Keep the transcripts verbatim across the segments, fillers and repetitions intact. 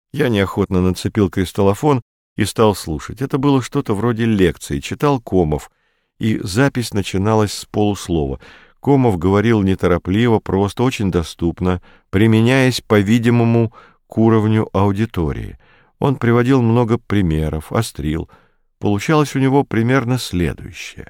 Я неохотно нацепил кристаллофон и стал слушать. Это было что-то вроде лекции, читал Комов, и запись начиналась с полуслова. Комов говорил неторопливо, просто, очень доступно, применяясь, по-видимому, к уровню аудитории. Он приводил много примеров, острил. Получалось у него примерно следующее.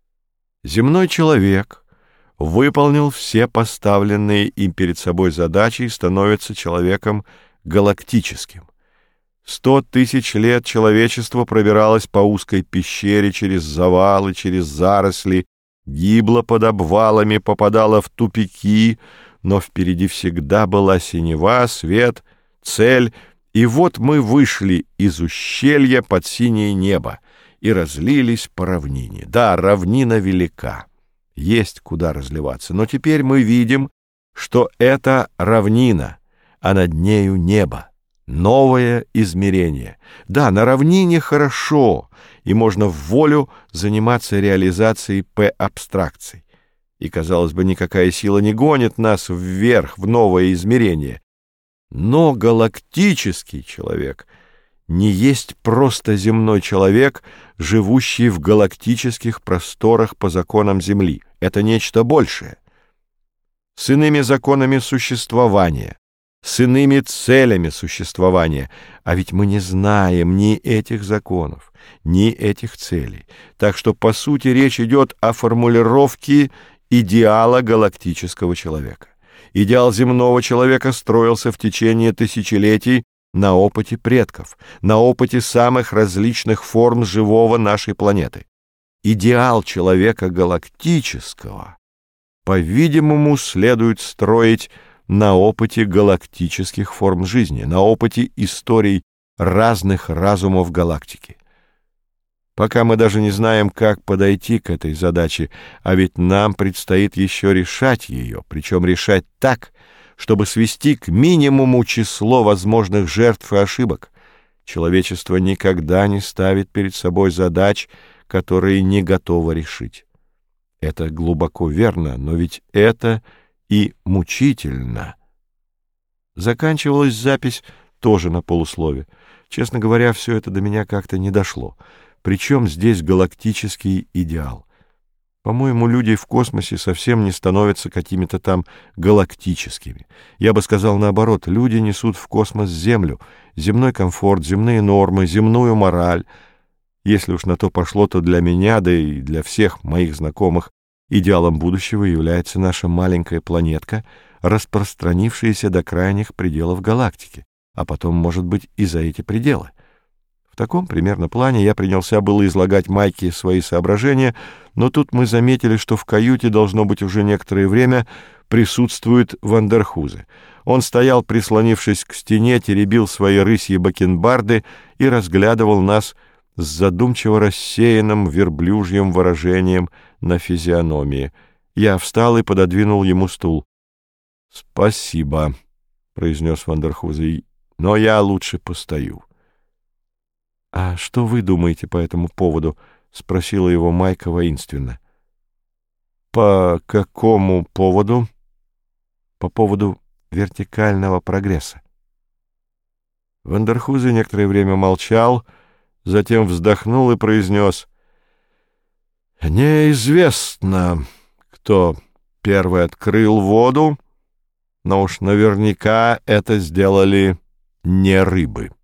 Земной человек выполнил все поставленные им перед собой задачи и становится человеком галактическим. Сто тысяч лет человечество пробиралось по узкой пещере через завалы, через заросли, гибло под обвалами, попадало в тупики, но впереди всегда была синева, свет, цель, и вот мы вышли из ущелья под синее небо и разлились по равнине. Да, равнина велика, есть куда разливаться, но теперь мы видим, что это равнина, а над нею небо. Новое измерение. Да, на равнине хорошо, и можно в волю заниматься реализацией П-абстракций. И, казалось бы, никакая сила не гонит нас вверх, в новое измерение. Но галактический человек не есть просто земной человек, живущий в галактических просторах по законам Земли. Это нечто большее. С иными законами существования, с иными целями существования, а ведь мы не знаем ни этих законов, ни этих целей. Так что, по сути, речь идет о формулировке идеала галактического человека. Идеал земного человека строился в течение тысячелетий на опыте предков, на опыте самых различных форм живого нашей планеты. Идеал человека галактического, по-видимому, следует строить на опыте галактических форм жизни, на опыте историй разных разумов галактики. Пока мы даже не знаем, как подойти к этой задаче, а ведь нам предстоит еще решать ее, причем решать так, чтобы свести к минимуму число возможных жертв и ошибок. Человечество никогда не ставит перед собой задач, которые не готово решить. Это глубоко верно, но ведь это и мучительно. Заканчивалась запись тоже на полуслове. Честно говоря, все это до меня как-то не дошло. Причем здесь галактический идеал? По-моему, люди в космосе совсем не становятся какими-то там галактическими. Я бы сказал наоборот, люди несут в космос Землю, земной комфорт, земные нормы, земную мораль. Если уж на то пошло, то для меня, да и для всех моих знакомых, идеалом будущего является наша маленькая планетка, распространившаяся до крайних пределов галактики, а потом, может быть, и за эти пределы. В таком примерно плане я принялся было излагать Майке свои соображения, но тут мы заметили, что в каюте, должно быть, уже некоторое время присутствует Ван дер Хузе. Он стоял, прислонившись к стене, теребил свои рысьи бакенбарды и разглядывал нас с задумчиво рассеянным верблюжьим выражением на физиономии. Я встал и пододвинул ему стул. — Спасибо, — произнес Ван дер Хузе, — но я лучше постою. — А что вы думаете по этому поводу? — спросила его Майка воинственно. — По какому поводу? — По поводу вертикального прогресса. Ван дер Хузе некоторое время молчал, затем вздохнул и произнес: «Неизвестно, кто первый открыл воду, но уж наверняка это сделали не рыбы».